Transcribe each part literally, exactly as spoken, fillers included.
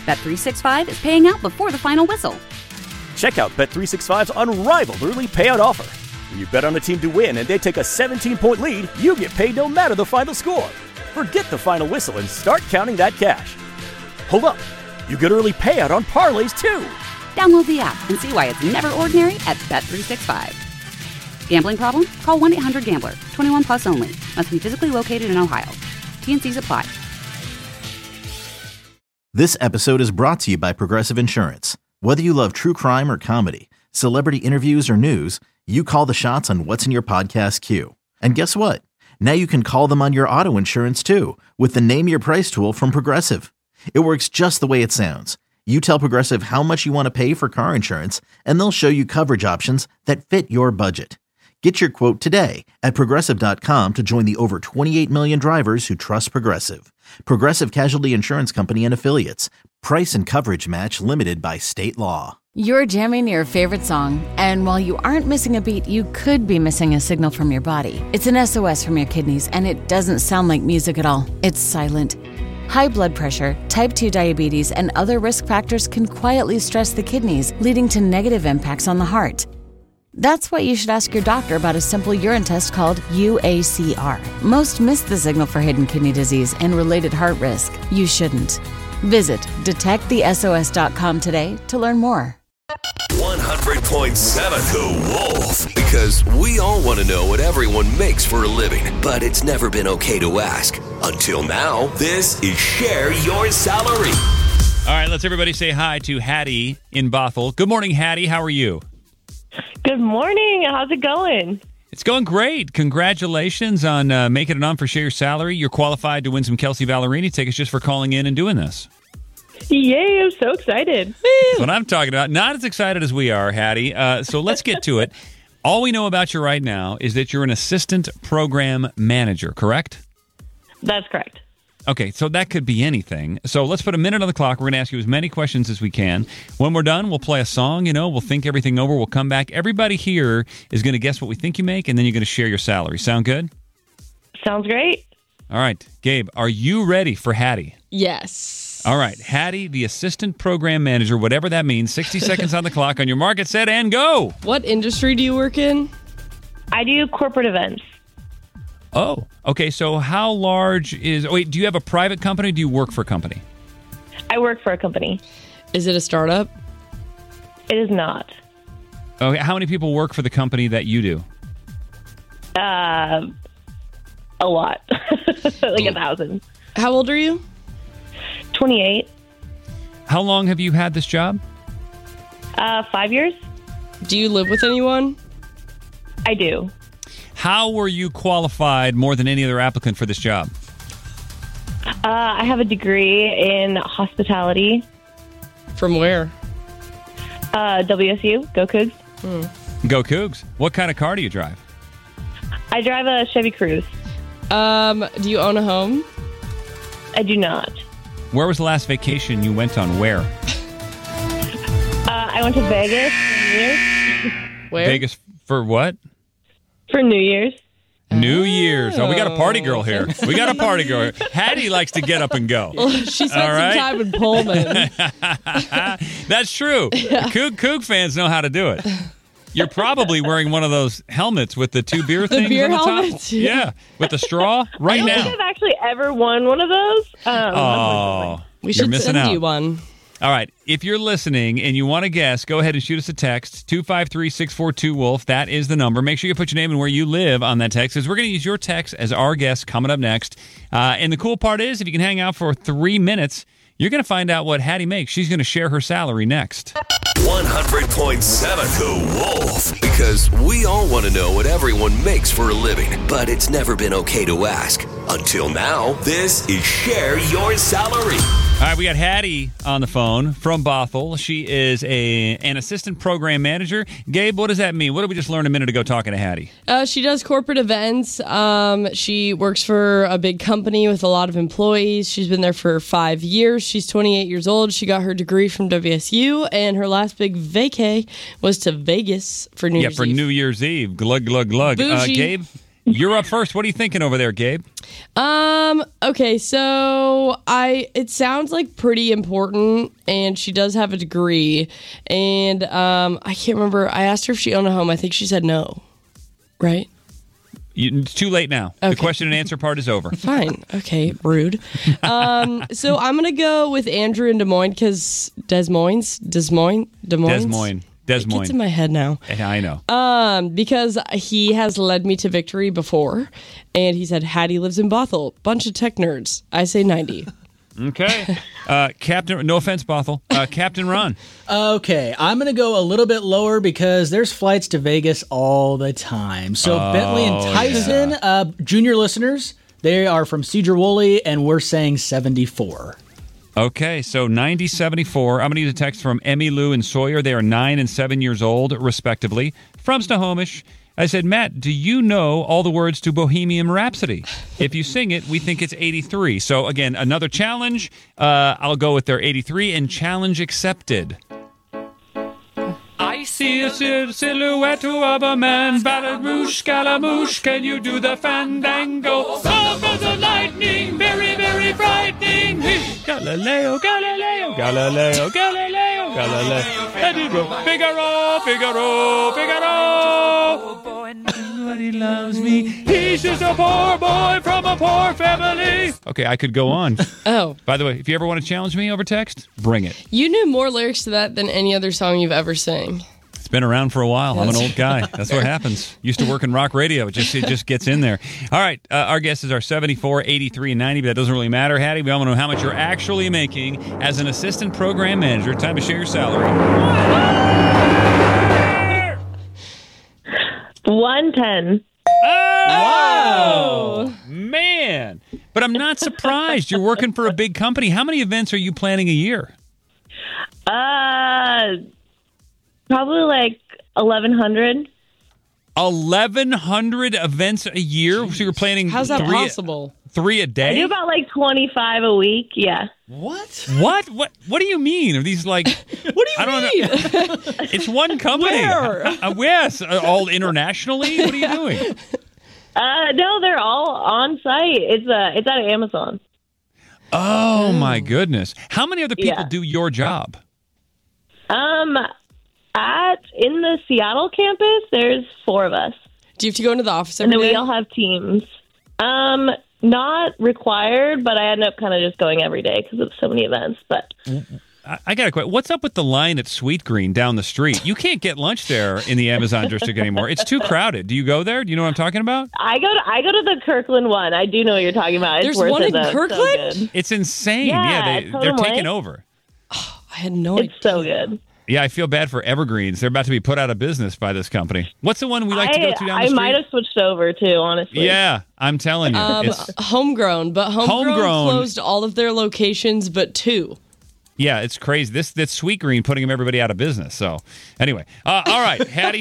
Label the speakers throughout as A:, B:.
A: Bet three sixty-five is paying out before the final whistle.
B: Check out Bet three sixty-five's unrivaled early payout offer. When you bet on a team to win and they take a seventeen-point lead, you get paid no matter the final score. Forget the final whistle and start counting that cash. Hold up. You get early payout on parlays, too.
A: Download the app and see why it's never ordinary at Bet three sixty-five. Gambling problem? Call one eight hundred gambler. twenty-one plus only. Must be physically located in Ohio. T N Cs apply.
C: This episode is brought to you by Progressive Insurance. Whether you love true crime or comedy, celebrity interviews or news, you call the shots on what's in your podcast queue. And guess what? Now you can call them on your auto insurance too with the Name Your Price tool from Progressive. It works just the way it sounds. You tell Progressive how much you want to pay for car insurance, and they'll show you coverage options that fit your budget. Get your quote today at Progressive dot com to join the over twenty-eight million drivers who trust Progressive. Progressive Casualty Insurance Company and Affiliates. Price and coverage match limited by state law.
D: You're jamming your favorite song, and while you aren't missing a beat, you could be missing a signal from your body. It's an S O S from your kidneys, and it doesn't sound like music at all. It's silent. High blood pressure, type two diabetes, and other risk factors can quietly stress the kidneys, leading to negative impacts on the heart. That's why you should ask your doctor about a simple urine test called U A C R. Most miss the signal for hidden kidney disease and related heart risk. You shouldn't. Visit detect the S O S dot com today to learn more.
E: one hundred point seven The Wolf. Because we all want to know what everyone makes for a living, but it's never been okay to ask. Until now, this is Share Your Salary.
F: All right, let's everybody say hi to Hattie in Bothell. Good morning, Hattie. How are you?
G: Good morning. How's it going?
F: It's going great. Congratulations on uh, making it on for Share Your Salary. You're qualified to win some Kelsey Ballerini tickets just for calling in and doing this.
G: Yay, I'm so excited.
F: That's what I'm talking about. Not as excited as we are, Hattie. Uh, so let's get to it. All we know about you right now is that you're an assistant program manager, correct?
G: That's correct.
F: Okay, so that could be anything. So let's put a minute on the clock. We're going to ask you as many questions as we can. When we're done, we'll play a song, you know, we'll think everything over, we'll come back. Everybody here is going to guess what we think you make, and then you're going to share your salary. Sound good?
G: Sounds great.
F: All right, Gabe, are you ready for Hattie?
H: Yes.
F: All right, Hattie, the assistant program manager, whatever that means, sixty seconds on the clock. On your mark, get set, and go.
H: What industry do you work in?
G: I do corporate events.
F: Oh, okay. So how large is... Wait, do you have a private company or do you work for a company?
G: I work for a company.
H: Is it a startup?
G: It is not.
F: Okay, how many people work for the company that you do?
G: Uh, a lot. Like a thousand.
H: How old are you?
G: twenty-eight.
F: How long have you had this job?
G: Uh, five years.
H: Do you live with anyone?
G: I do.
F: How were you qualified more than any other applicant for this job?
G: Uh, I have a degree in hospitality.
H: From where?
G: Uh, W S U. Go Cougs.
H: Hmm.
F: Go Cougs. What kind of car do you drive?
G: I drive a Chevy Cruze.
H: Um, do you own a home?
G: I do not.
F: Where was the last vacation you went on? Where?
G: Uh, I went to Vegas for New Year's.
H: Where?
F: Vegas for what?
G: For New Year's.
F: New Year's. Oh, we got a party girl here. We got a party girl here. Hattie likes to get up and go.
H: Well, she spent
F: All right?
H: some time in Pullman.
F: That's true.
H: Yeah.
F: Coug, Coug fans know how to do it. You're probably wearing one of those helmets with the two beer
H: The
F: things
H: beer
F: on the
H: helmets?
F: top. Yeah, with the straw right
G: I don't
F: now.
G: think I've actually ever won one of those. Um,
F: Oh,
H: We
F: you're
H: should
F: missing
H: send
F: out.
H: you one.
F: All right. If you're listening and you want to guess, go ahead and shoot us a text, two five three, six four two, WOLF. That is the number. Make sure you put your name and where you live on that text, because we're going to use your text as our guest coming up next. Uh, and the cool part is, if you can hang out for three minutes, you're going to find out what Hattie makes. She's going to share her salary next.
E: one hundred point seven The Wolf. Because we all want to know what everyone makes for a living, but it's never been okay to ask. Until now, this is Share Your Salary.
F: All right, we got Hattie on the phone from Bothell. She is a an assistant program manager. Gabe, what does that mean? What did we just learn a minute ago talking to Hattie?
H: Uh, she does corporate events. Um, she works for a big company with a lot of employees. She's been there for five years. She's twenty-eight years old. She got her degree from W S U, and her last big vacay was to Vegas for New
F: yeah,
H: Year's
F: for
H: Eve.
F: New Year's Eve. Glug, glug, glug. Uh,
H: Bougie.
F: Gabe, You're up first. What are you thinking over there, Gabe?
H: Um, okay, so I it sounds like pretty important, and she does have a degree, and um I can't remember. I asked her if she owned a home. I think she said no. Right?
F: You, it's too late now.
H: Okay.
F: The question and answer part is over.
H: Fine. Okay, rude. Um, so I'm going to go with Andrew in Des Moines because Des Moines? Des Moines? Des Moines?
F: Des Moines. Des
H: It
F: Moines.
H: gets in my head now.
F: Yeah, I know.
H: Um, because he has led me to victory before, and he said Hattie lives in Bothell. Bunch of tech nerds. I say ninety.
F: Okay. Uh, Captain, no offense, Bothell. Uh, Captain Ron.
I: Okay, I'm going to go a little bit lower because there's flights to Vegas all the time. So
F: Oh,
I: Bentley and Tyson,
F: yeah.
I: uh, junior listeners, they are from Cedar Woolley, and we're saying seventy-four.
F: Okay, so ninety seventy-four. I'm going to use a text from Emmy Lou and Sawyer. They are nine and seven years old, respectively, from Snohomish. I said, Matt, do you know all the words to Bohemian Rhapsody? If you sing it, we think it's eighty-three. So, again, another challenge. Uh, I'll go with their eighty-three, and challenge accepted. I see a sil- silhouette of a man, Balamoosh, Scalamoosh, can you do the fandango? Thunder the lightning, very, very frightening. Galileo, Galileo, Galileo, Galileo, Galileo. Figaro, Figaro, Figaro. Nobody loves me. He's just a poor boy from a poor family. Okay, I could go on.
H: Oh.
F: By the way, if you ever want to challenge me over text, bring it.
H: You knew more lyrics to that than any other song you've ever sang.
F: It's been around for a while. I'm an
H: That's
F: old guy. That's what happens. Used to work in rock radio. It just it just gets in there. All right. Uh, our guesses are seventy-four, eighty-three, and ninety, but that doesn't really matter, Hattie. We all want to know how much you're actually making as an assistant program manager. Time to share your salary.
G: one ten.
F: Oh, man. But I'm not surprised. You're working for a big company. How many events are you planning a year?
G: Uh, probably like eleven hundred.
F: eleven hundred events a year? So you're planning
H: How's that
F: three,
H: possible?
F: Three a
G: I
F: day?
G: do about like twenty-five a week. Yeah.
I: What?
F: What? What? What do you mean? Are these like?
H: What do you
F: I don't
H: mean?
F: know. It's one company.
H: Where?
F: Uh, yes, uh, all internationally. What are you doing?
G: Uh, no, they're all on site. It's uh, it's at Amazon.
F: Oh my goodness! How many other people
G: Yeah.
F: do your job?
G: Um, at in the Seattle campus, there's four of us,
H: Do you have to go into the office
G: and
H: every
G: then
H: day?
G: we all have teams. Um, not required, but I end up kind of just going every day because of so many events. But
F: I, I got a question. What's up with the line at Sweet Green down the street? You can't get lunch there in the Amazon district anymore. It's too crowded. Do you go there? Do you know what I'm talking about?
G: I go to I go to the Kirkland one. I do know what you're talking about. It's
H: There's
G: worth
H: one
G: it,
H: in
G: though. It's so
H: Kirkland?
G: good.
F: It's insane.
G: Yeah,
F: Yeah, they, they're
G: totally.
F: taking over.
H: I had no idea.
G: It's so good.
F: Yeah, I feel bad for Evergreens. They're about to be put out of business by this company. What's the one we like to go
G: I,
F: to down the
G: I
F: street?
G: might have switched over too, honestly.
F: Yeah, I'm telling you.
H: Um,
F: it's,
H: homegrown, but homegrown,
F: Homegrown.
H: closed all of their locations but two.
F: yeah, it's crazy. This this Sweet Green putting everybody out of business. So anyway, uh, all right, Hattie.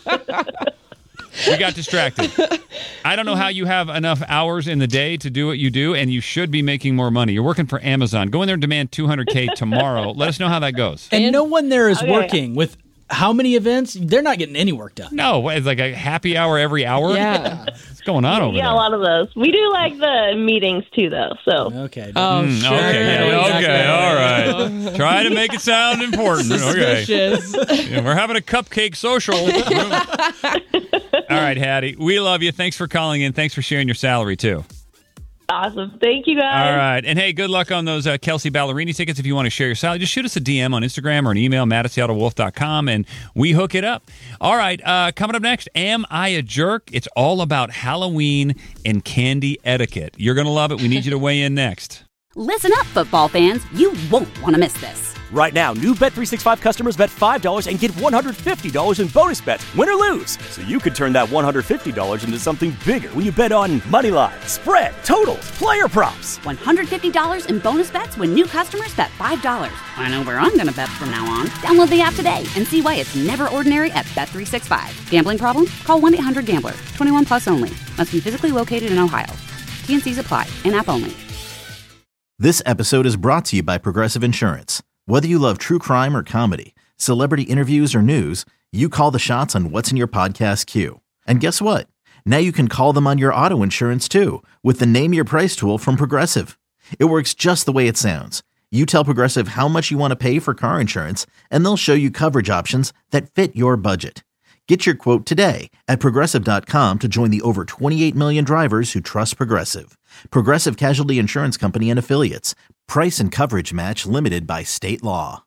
F: We got distracted. I don't know how you have enough hours in the day to do what you do, and you should be making more money. You're working for Amazon. Go in there and demand two hundred K tomorrow. Let us know how that goes.
I: And no one there is
G: Okay.
I: working with how many events? They're not getting any work done.
F: No, what, it's like a happy hour every hour?
H: Yeah.
F: What's going on over
G: Yeah,
F: there?
G: a lot of those. We do like the meetings too, though. So
I: Okay.
H: Oh,
F: Mm,
H: sure.
F: okay, yeah,
I: Exactly.
F: okay, all right. Try to make it sound important. Okay.
H: Suspicious.
F: Yeah, we're having a cupcake social. All right, Hattie. We love you. Thanks for calling in. Thanks for sharing your salary, too.
G: awesome. Thank you, guys.
F: All right. And, hey, good luck on those uh, Kelsey Ballerini tickets. If you want to share your salary, just shoot us a D M on Instagram or an email, matt at seattle wolf dot com, and we hook it up. All right. Uh, coming up next, Am I a Jerk? It's all about Halloween and candy etiquette. You're going to love it. We need you to weigh in next.
A: Listen up, football fans. You won't want to miss this.
B: Right now, new Bet three sixty-five customers bet five dollars and get one hundred fifty dollars in bonus bets, win or lose. So you could turn that one hundred fifty dollars into something bigger when you bet on money line, spread, totals, player props.
A: one hundred fifty dollars in bonus bets when new customers bet five dollars. I know where I'm going to bet from now on. Download the app today and see why it's never ordinary at Bet three sixty-five. Gambling problem? Call one eight hundred gambler. twenty-one plus only. Must be physically located in Ohio. T N Cs apply. In-app only.
C: This episode is brought to you by Progressive Insurance. Whether you love true crime or comedy, celebrity interviews or news, you call the shots on what's in your podcast queue. And guess what? Now you can call them on your auto insurance too with the Name Your Price tool from Progressive. It works just the way it sounds. You tell Progressive how much you want to pay for car insurance, and they'll show you coverage options that fit your budget. Get your quote today at Progressive dot com to join the over twenty-eight million drivers who trust Progressive. Progressive Casualty Insurance Company and Affiliates. Price and coverage match limited by state law.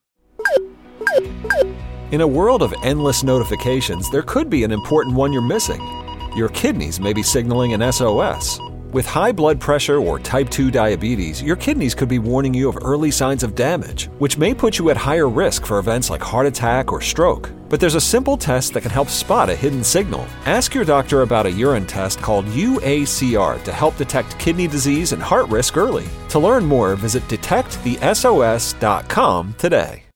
J: In a world of endless notifications, there could be an important one you're missing. Your kidneys may be signaling an S O S. With high blood pressure or type two diabetes, your kidneys could be warning you of early signs of damage, which may put you at higher risk for events like heart attack or stroke. But there's a simple test that can help spot a hidden signal. Ask your doctor about a urine test called U A C R to help detect kidney disease and heart risk early. To learn more, visit detect the S O S dot com today.